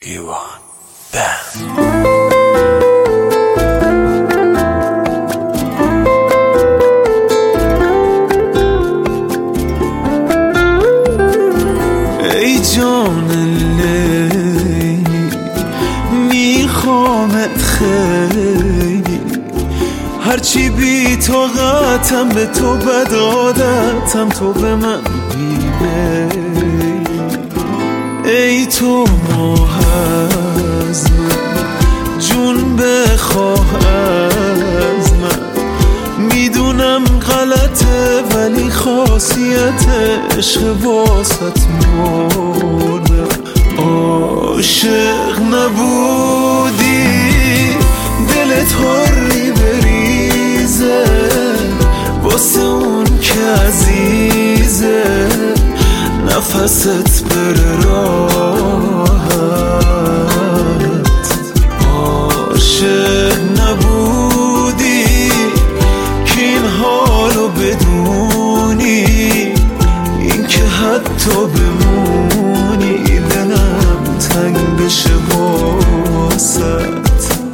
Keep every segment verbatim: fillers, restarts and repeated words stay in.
ایوان بند. ای جان لیلی میخوامت خیلی، هرچی بی طاقتم به تو بد عادتم، تو به من بی‌میلی. ای تو ماه از من، جون بخواه از من، میدونم غلطه ولی خاصیت عشق واسط مردم. عاشق نبودی دلت حری بریزه، واسه اون که عزیزه نفست بره راحت. عاشق نبودی که این حالو بدونی، این که حتی بمونی دلم تنگ بشه واسط.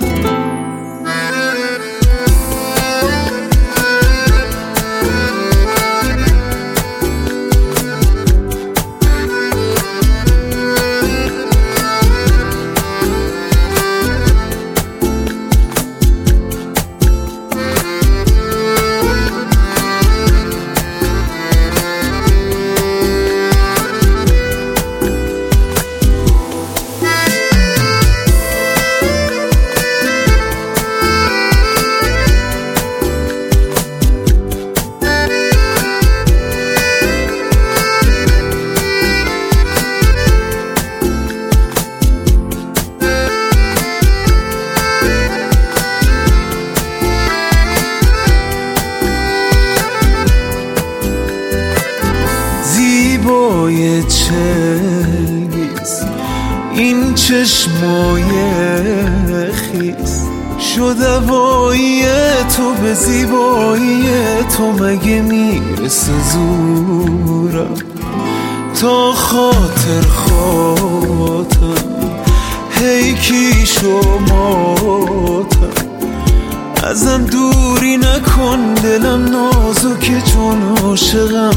زیبای چلگیز این چشمای خیز، شد هوایی تو به زیبایی تو، مگه میرسه زورم تا خاطر خاطرم هی کی شماتم. ازم دوری نکن دلم نازکه چون عاشقم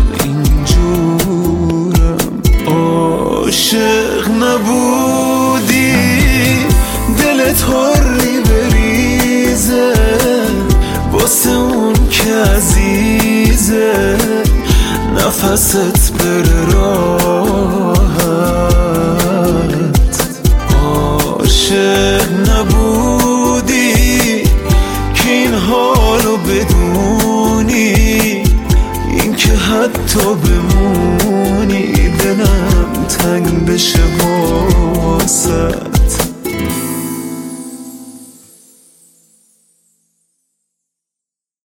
اینجورم. عاشق نبودی دلت حری بریزه، واسه اون که عزیزه نفست بره راحت. عاشق نبودی که این حالو بدونی، این که حتی بمونی دلم تنگ بشه واسط.